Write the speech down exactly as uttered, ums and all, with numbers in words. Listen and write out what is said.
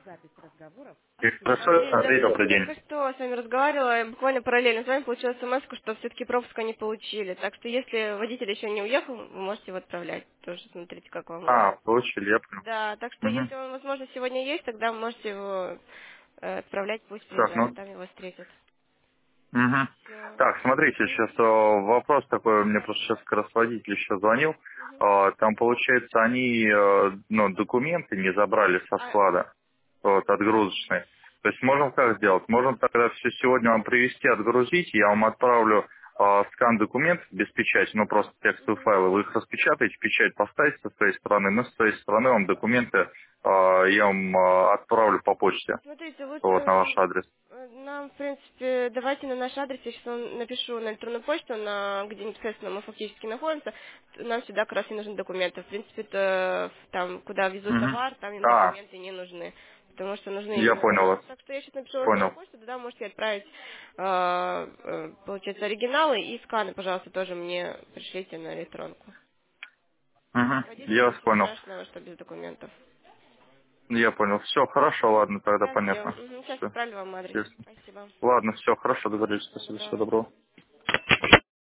И хорошо, Андрей, Андрей, здравствуйте. добрый день. Только что с вами разговаривала, и буквально параллельно с вами получила смс, что все-таки пропуска не получили. Так что если водитель еще не уехал, вы можете его отправлять. Тоже смотрите, как вам А, удобно. получили, я понял. Да, так что Угу. если он, возможно, сегодня есть, тогда вы можете его э, отправлять, пусть Так, приезжает, ну, там его встретят. угу. Все. Так, смотрите, сейчас э, вопрос такой, мне просто сейчас как раз водитель еще звонил. Э, Там, получается, они э, ну, документы не забрали со А, склада, вот, отгрузочные. То есть можем как сделать? Можем тогда все сегодня вам привезти, отгрузить, я вам отправлю э, скан документов без печати, ну просто текстовые файлы, вы их распечатаете, печать поставите со своей стороны, мы со своей стороны вам документы, э, я вам э, отправлю по почте, смотрите, вот, на лучше ваш адрес. э, нам, в принципе, давайте на наш адрес, я сейчас вам напишу на электронную почту, на, где непосредственно мы фактически находимся, нам сюда как раз и нужны документы. В принципе, это там, куда везут Угу. товар, там им А, документы не нужны, потому что нужны я именно понял на вас. нас. Так что я сейчас напишу на электронную Понял. почту, тогда можете отправить, э, э, получается, оригиналы и сканы, пожалуйста, тоже мне пришлите на электронку. Угу. Я Водителю вас ничего понял. страшного, что без документов. Я понял. Все, хорошо, ладно, тогда Сейчас понятно. сделаем. Сейчас Все. отправлю вам адрес. Ясно. Спасибо. Ладно, все, хорошо, договорились. Всего Спасибо, всего доброго. доброго.